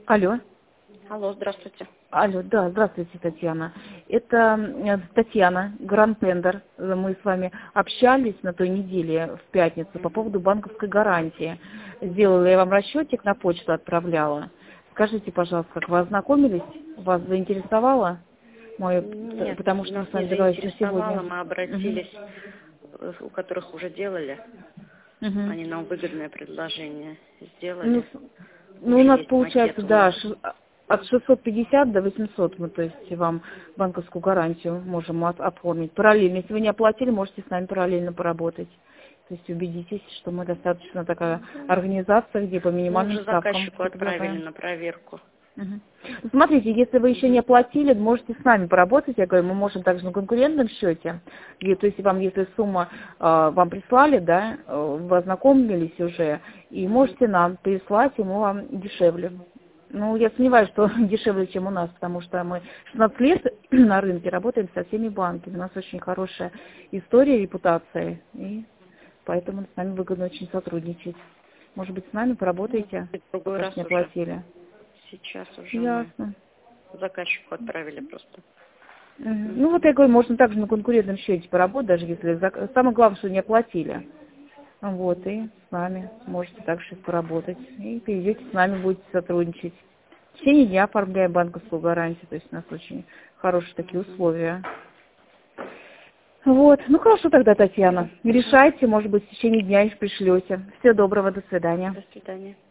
Алло. Алло, здравствуйте. Алло, да, здравствуйте, Татьяна. Это Татьяна, Гранд Тендер. Мы с вами общались на той неделе в пятницу по поводу банковской гарантии. Сделала я вам расчетик, на почту отправляла. Скажите, пожалуйста, как вы ознакомились? Вас заинтересовало? Нет, Потому что мы нас с не вами договорились заинтересовало, сегодня. мы обратились, у которых уже делали. Мгм. Они нам выгодное предложение Ну, сделали. у Уже нас есть получается, макет у да, нас. от 650 до 800 мы, то есть, вам банковскую гарантию можем оформить. Параллельно, если вы не оплатили, можете с нами параллельно поработать. То есть убедитесь, что мы достаточно такая организация, где по Мы минимальным уже ставкам заказчику все отправили предлагаем. на проверку. Мгм. Ну, смотрите, если вы еще не оплатили, можете с нами поработать. Я говорю, мы можем также на конкурентном счете. То есть вам, если сумма вам прислали, да, вы ознакомились уже, и можете нам прислать, и мы вам дешевле. Ну, я сомневаюсь, что дешевле, чем у нас, потому что мы 16 лет на рынке работаем со всеми банками. У нас очень хорошая история, репутация, и поэтому с нами выгодно очень сотрудничать. Может быть, с нами Ну, поработаете, в другой пока что раз не уже. оплатили. Сейчас уже мы Ясно. заказчику отправили просто. Мгм. Ну, вот Мгм. я говорю, можно также на конкурентном счете поработать, даже если... Самое главное, что не оплатили. Вот, и с нами можете также поработать. И перейдете с нами, будете сотрудничать. В течение дня оформляем банковскую гарантию, то есть у нас очень хорошие такие условия. Вот, ну хорошо тогда, Татьяна. Решайте, может быть, в течение дня их пришлете. Всего доброго, до свидания. До свидания.